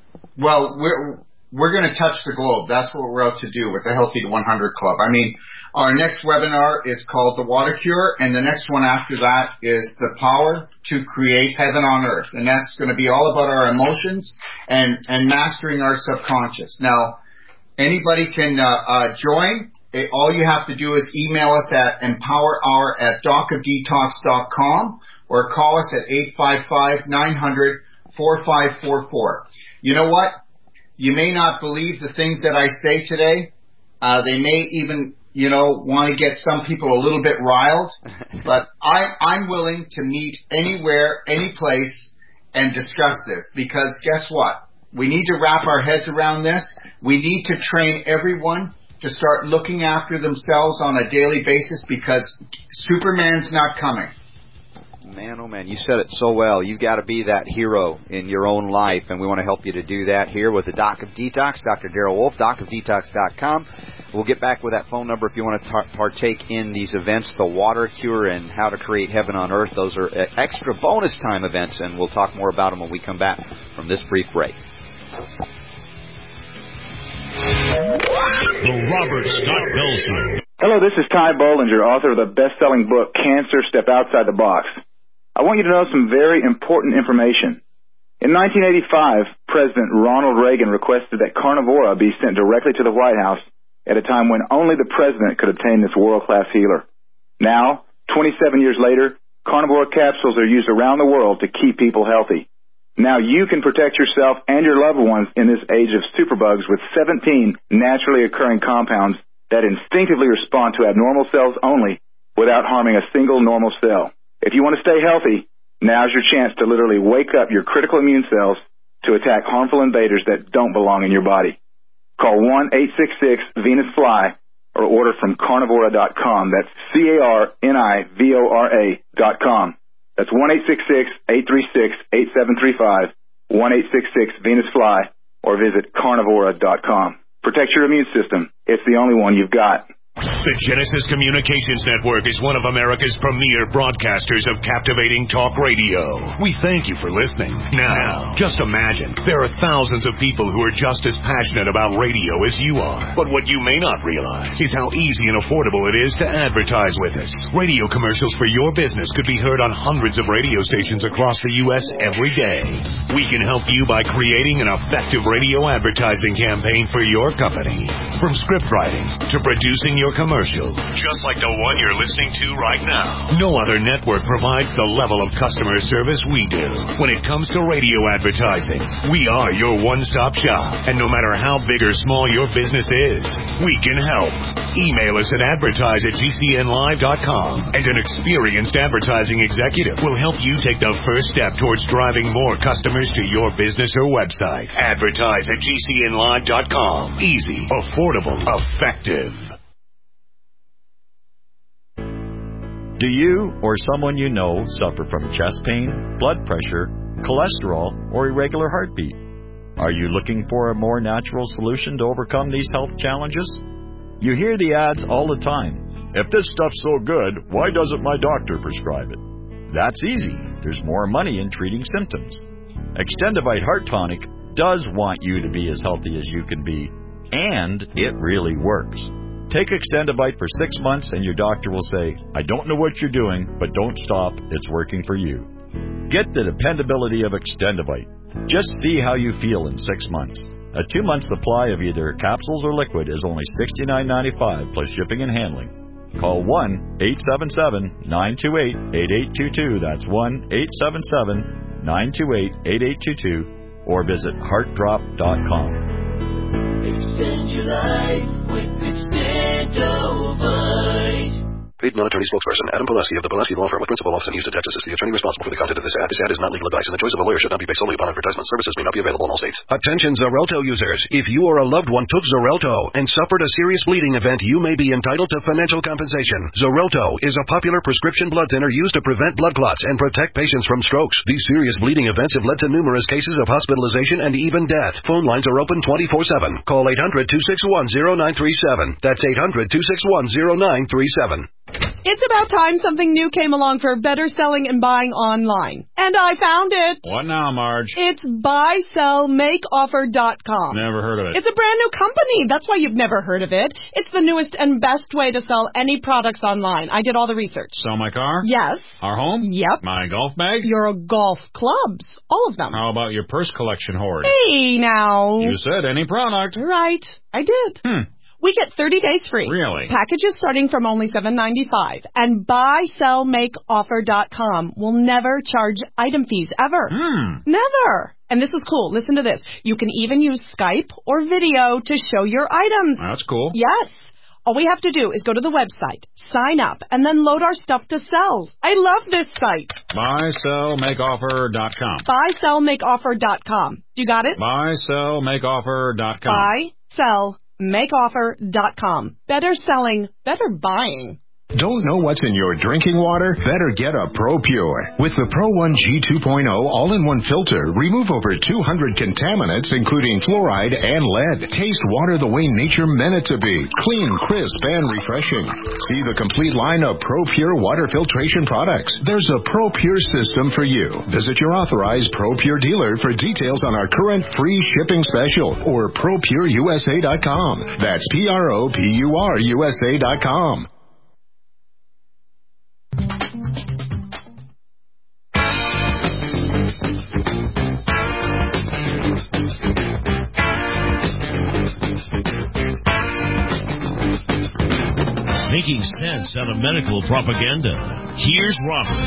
Well, we're we're going to touch the globe. That's what we're out to do with the Healthy to one hundred Club. I mean, our next webinar is called The Water Cure, and the next one after that is The Power to Create Heaven on Earth. And that's going to be all about our emotions and, and mastering our subconscious. Now, anybody can uh, uh, join. It, all you have to do is email us at empowerhour at doc of detox dot com or call us at eight five five, nine hundred, four five four four. You know what? You may not believe the things that I say today. Uh, they may even, you know, want to get some people a little bit riled. But I, I'm willing to meet anywhere, any place, and discuss this. Because guess what? We need to wrap our heads around this. We need to train everyone to start looking after themselves on a daily basis because Superman's not coming. Man, oh man, you said it so well. You've got to be that hero in your own life, and we want to help you to do that here with the Doc of Detox, Doctor Darrell Wolf, doc of detox dot com. We'll get back with that phone number if you want to tar- partake in these events, the Water Cure and How to Create Heaven on Earth. Those are extra bonus time events, and we'll talk more about them when we come back from this brief break. The Robert Scott Bell Show. Hello, this is Ty Bollinger, author of the best-selling book, Cancer, Step Outside the Box. I want you to know some very important information. In nineteen eighty-five, President Ronald Reagan requested that Carnivora be sent directly to the White House at a time when only the president could obtain this world-class healer. Now, twenty-seven years later, Carnivora capsules are used around the world to keep people healthy. Now you can protect yourself and your loved ones in this age of superbugs with seventeen naturally occurring compounds that instinctively respond to abnormal cells only without harming a single normal cell. If you want to stay healthy, now's your chance to literally wake up your critical immune cells to attack harmful invaders that don't belong in your body. Call one eight six six Venus Fly or order from carnivora dot com. That's C A R N I V O R A dot com. That's one eight six six, eight three six, eight seven three five, one eight six six Venus Fly, or visit carnivora dot com. Protect your immune system. It's the only one you've got. The Genesis Communications Network is one of America's premier broadcasters of captivating talk radio. We thank you for listening. Now, just imagine, there are thousands of people who are just as passionate about radio as you are. But what you may not realize is how easy and affordable it is to advertise with us. Radio commercials for your business could be heard on hundreds of radio stations across the U S every day. We can help you by creating an effective radio advertising campaign for your company. From script writing to producing your Your commercial, just like the one you're listening to right now. No other network provides the level of customer service we do. When it comes to radio advertising, we are your one-stop shop. And no matter how big or small your business is, we can help. Email us at advertise at g c n live dot com, and an experienced advertising executive will help you take the first step towards driving more customers to your business or website. Advertise at g c n live dot com. Easy, affordable, effective. Do you or someone you know suffer from chest pain, blood pressure, cholesterol, or irregular heartbeat? Are you looking for a more natural solution to overcome these health challenges? You hear the ads all the time. If this stuff's so good, why doesn't my doctor prescribe it? That's easy. There's more money in treating symptoms. Extendivite Heart Tonic does want you to be as healthy as you can be, and it really works. Take Extendivite for six months and your doctor will say, I don't know what you're doing, but don't stop. It's working for you. Get the dependability of Extendivite. Just see how you feel in six months. A two-month supply of either capsules or liquid is only sixty-nine ninety-five plus shipping and handling. Call one eight seven seven, nine two eight, eight eight two two. That's one eight seven seven, nine two eight, eight eight two two. Or visit heart drop dot com. Extend your life with Extendivite. Paid non-attorney spokesperson Adam Pileski of the Pileski Law Firm with principal office in Houston, Texas is the attorney responsible for the content of this ad. This ad is not legal advice, and the choice of a lawyer should not be based solely upon advertisement. Services may not be available in all states. Attention Xarelto users. If you or a loved one took Xarelto and suffered a serious bleeding event, you may be entitled to financial compensation. Xarelto is a popular prescription blood thinner used to prevent blood clots and protect patients from strokes. These serious bleeding events have led to numerous cases of hospitalization and even death. Phone lines are open twenty-four seven. Call eight hundred, two six one, zero nine three seven. That's eight hundred, two six one, zero nine three seven. It's about time something new came along for better selling and buying online. And I found it. What now, Marge? It's buy sell make offer dot com. Never heard of it. It's a brand new company. That's why you've never heard of it. It's the newest and best way to sell any products online. I did all the research. Sell my car? Yes. Our home? Yep. My golf bag? Your golf clubs. All of them. How about your purse collection hoard? Hey, now. You said any product. Right. I did. Hmm. We get thirty days free. Really? Packages starting from only seven ninety-five. And buy sell make offer dot com will never charge item fees ever. Hmm. Never. And this is cool. Listen to this. You can even use Skype or video to show your items. That's cool. Yes. All we have to do is go to the website, sign up, and then load our stuff to sell. I love this site. buy sell make offer dot com. buy sell make offer dot com. You got it? buy sell make offer dot com. buy sell make offer dot com. Better selling, better buying. Don't know what's in your drinking water? Better get a ProPure. With the Pro one G two point oh all-in-one filter, remove over two hundred contaminants, including fluoride and lead. Taste water the way nature meant it to be. Clean, crisp, and refreshing. See the complete line of ProPure water filtration products. There's a ProPure system for you. Visit your authorized ProPure dealer for details on our current free shipping special or pro pure u s a dot com. That's P R O P U R U S A dot com. Making sense out of medical propaganda. Here's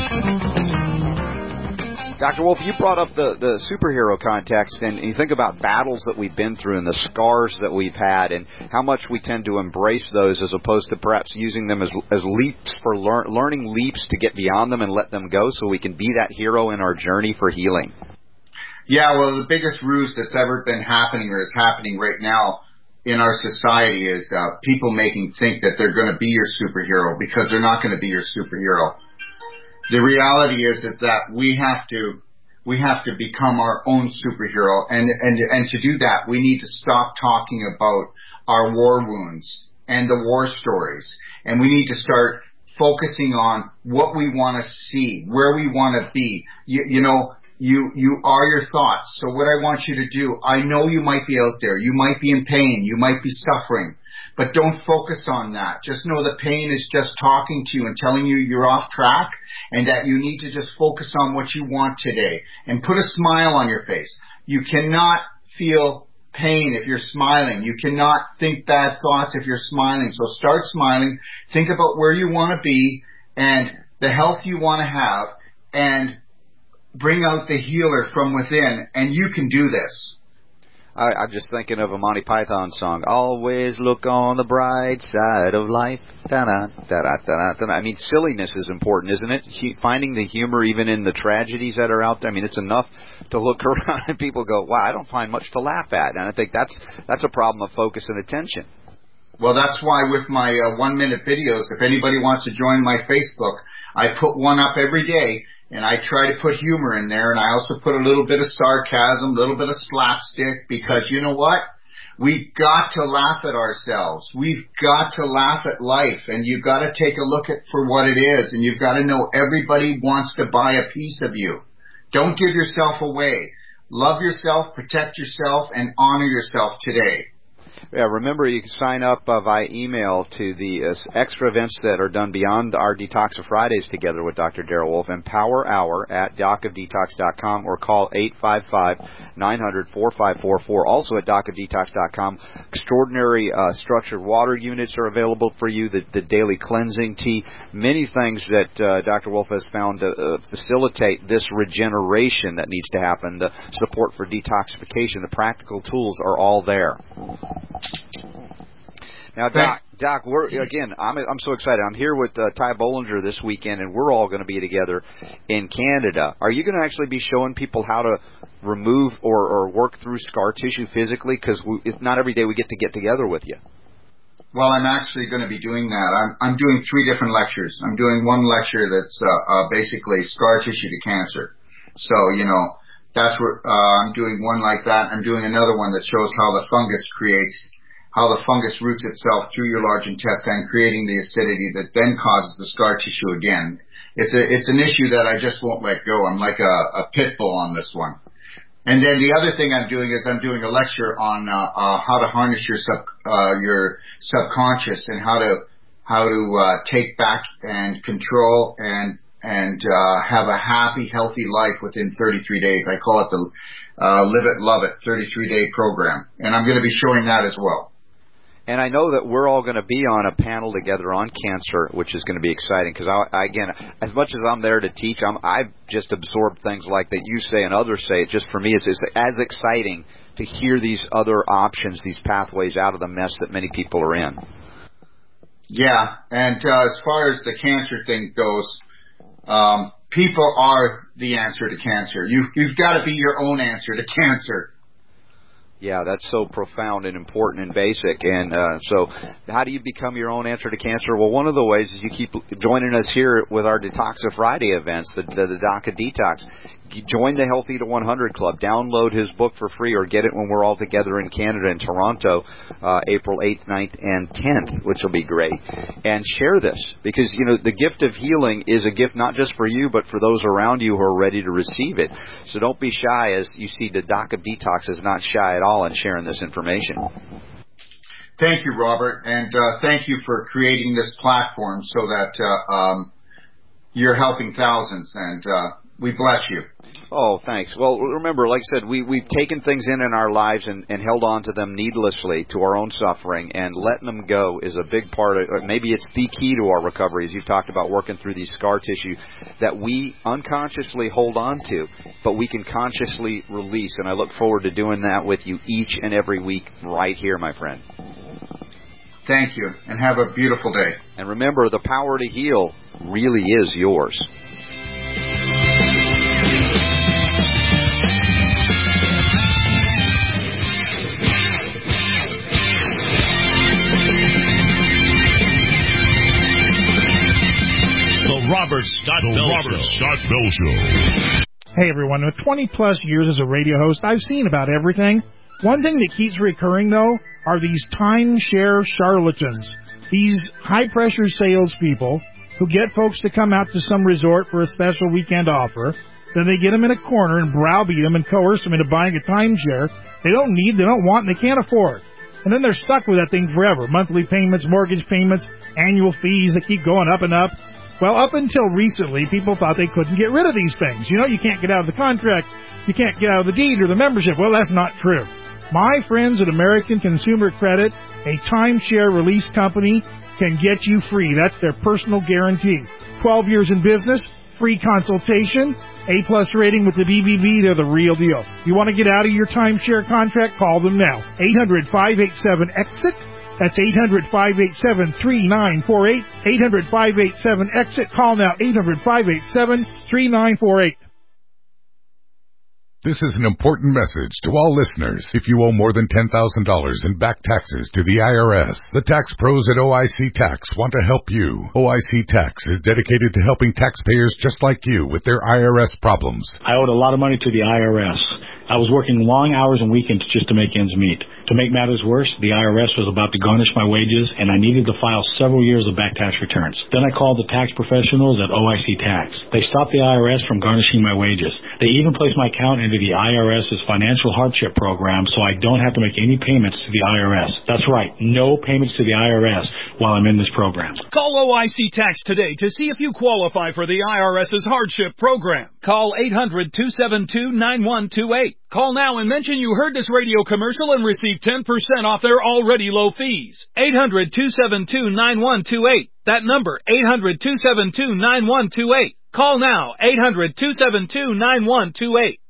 Robert. Doctor Wolf, you brought up the, the superhero context, and you think about battles that we've been through and the scars that we've had and how much we tend to embrace those as opposed to perhaps using them as, as leaps for lear, learning leaps to get beyond them and let them go so we can be that hero in our journey for healing. Yeah, well, the biggest ruse that's ever been happening or is happening right now in our society is uh, people making think that they're going to be your superhero because they're not going to be your superhero. The reality is, is that we have to, we have to become our own superhero. And, and, and to do that, we need to stop talking about our war wounds and the war stories. And we need to start focusing on what we want to see, where we want to be. You, you know, you, you are your thoughts. So what I want you to do, I know you might be out there. You might be in pain. You might be suffering. But don't focus on that. Just know the pain is just talking to you and telling you you're off track and that you need to just focus on what you want today and put a smile on your face. You cannot feel pain if you're smiling. You cannot think bad thoughts if you're smiling. So start smiling. Think about where you want to be and the health you want to have and bring out the healer from within, and you can do this. I, I'm just thinking of a Monty Python song. Always look on the bright side of life. Da-da, da-da, da-da, da-da. I mean, silliness is important, isn't it? He, finding the humor even in the tragedies that are out there. I mean, it's enough to look around and people go, wow, I don't find much to laugh at. And I think that's that's a problem of focus and attention. Well, that's why with my uh, one-minute videos, if anybody wants to join my Facebook, I put one up every day. And I try to put humor in there, and I also put a little bit of sarcasm, a little bit of slapstick, because you know what? We've got to laugh at ourselves. We've got to laugh at life, and you've got to take a look at for what it is, and you've got to know everybody wants to buy a piece of you. Don't give yourself away. Love yourself, protect yourself, and honor yourself today. Yeah, remember, you can sign up uh, via email to the uh, extra events that are done beyond our Detox of Fridays together with Doctor Darrell Wolf, Empower Hour at doc of detox dot com, or call eight five five, nine hundred, four five four four. Also at doc of detox dot com. Extraordinary uh, structured water units are available for you, the, the daily cleansing tea, many things that uh, Doctor Wolf has found to uh, facilitate this regeneration that needs to happen, the support for detoxification, the practical tools are all there. Now, Doc, Doc, we're again. I'm I'm so excited. I'm here with uh, Ty Bollinger this weekend, and we're all going to be together in Canada. Are you going to actually be showing people how to remove or, or work through scar tissue physically? Because it's not every day we get to get together with you. Well, I'm actually going to be doing that. I'm I'm doing three different lectures. I'm doing one lecture that's uh, uh, basically scar tissue to cancer. So you know that's where uh, I'm doing one like that. I'm doing another one that shows how the fungus creates. How the fungus roots itself through your large intestine, creating the acidity that then causes the scar tissue again. It's a, it's an issue that I just won't let go. I'm like a, a pit bull on this one. And then the other thing I'm doing is I'm doing a lecture on uh, uh, how to harness your sub, uh, your subconscious and how to how to uh, take back and control and and uh, have a happy, healthy life within thirty-three days. I call it the uh, Live It, Love It thirty-three day program, and I'm going to be showing that as well. And I know that we're all going to be on a panel together on cancer, which is going to be exciting because, I, I, again, as much as I'm there to teach, I'm, I've just absorbed things like that you say and others say. Just for me, it's, it's as exciting to hear these other options, these pathways out of the mess that many people are in. Yeah, and uh, as far as the cancer thing goes, um, people are the answer to cancer. You, you've got to be your own answer to cancer. Yeah, that's so profound and important and basic. And uh, so how do you become your own answer to cancer? Well, one of the ways is you keep joining us here with our Detox of Friday events, the, the, the Doc of Detox. Join the Healthy to one hundred Club. Download his book for free or get it when we're all together in Canada in Toronto, uh, April eighth, ninth, and tenth, which will be great. And share this because, you know, the gift of healing is a gift not just for you but for those around you who are ready to receive it. So don't be shy, as you see the Doc of Detox is not shy at all in sharing this information. Thank you, Robert, and uh, thank you for creating this platform so that uh, um, you're helping thousands, and uh, we bless you. Oh, thanks. Well, remember, like I said, we, we've taken things in in our lives and, and held on to them needlessly to our own suffering, and letting them go is a big part of, or maybe it's the key to our recovery, as you've talked about working through these scar tissue that we unconsciously hold on to, but we can consciously release, and I look forward to doing that with you each and every week right here, my friend. Thank you, and have a beautiful day. And remember, the power to heal really is yours. Robert Scott the Bell Robert Show. Scott Bell Show. Hey everyone, with twenty plus years as a radio host, I've seen about everything. One thing that keeps recurring though are these timeshare charlatans. These high pressure salespeople who get folks to come out to some resort for a special weekend offer. Then they get them in a corner and browbeat them and coerce them into buying a timeshare they don't need, they don't want, and they can't afford. And then they're stuck with that thing forever. Monthly payments, mortgage payments, annual fees that keep going up and up. Well, up until recently, people thought they couldn't get rid of these things. You know, you can't get out of the contract, you can't get out of the deed or the membership. Well, that's not true. My friends at American Consumer Credit, a timeshare release company, can get you free. That's their personal guarantee. twelve years in business, free consultation, A-plus rating with the B B B. They're the real deal. You want to get out of your timeshare contract? Call them now. eight hundred, five eight seven, EXIT. That's eight hundred, five eight seven, three nine four eight. eight hundred, five eight seven, EXIT. Call now, eight hundred, five eight seven, three nine four eight. This is an important message to all listeners. If you owe more than ten thousand dollars in back taxes to the I R S, the tax pros at O I C Tax want to help you. O I C Tax is dedicated to helping taxpayers just like you with their I R S problems. I owed a lot of money to the I R S. I was working long hours and weekends just to make ends meet. To make matters worse, the I R S was about to garnish my wages, and I needed to file several years of back tax returns. Then I called the tax professionals at O I C Tax. They stopped the I R S from garnishing my wages. They even placed my account into the IRS's financial hardship program so I don't have to make any payments to the I R S. That's right, no payments to the I R S while I'm in this program. Call O I C Tax today to see if you qualify for the IRS's hardship program. Call eight hundred, two seven two, nine one two eight. Call now and mention you heard this radio commercial and receive ten percent off their already low fees. eight hundred, two seven two, nine one two eight. That number, eight hundred, two seven two, nine one two eight. Call now, eight hundred, two seven two, nine one two eight.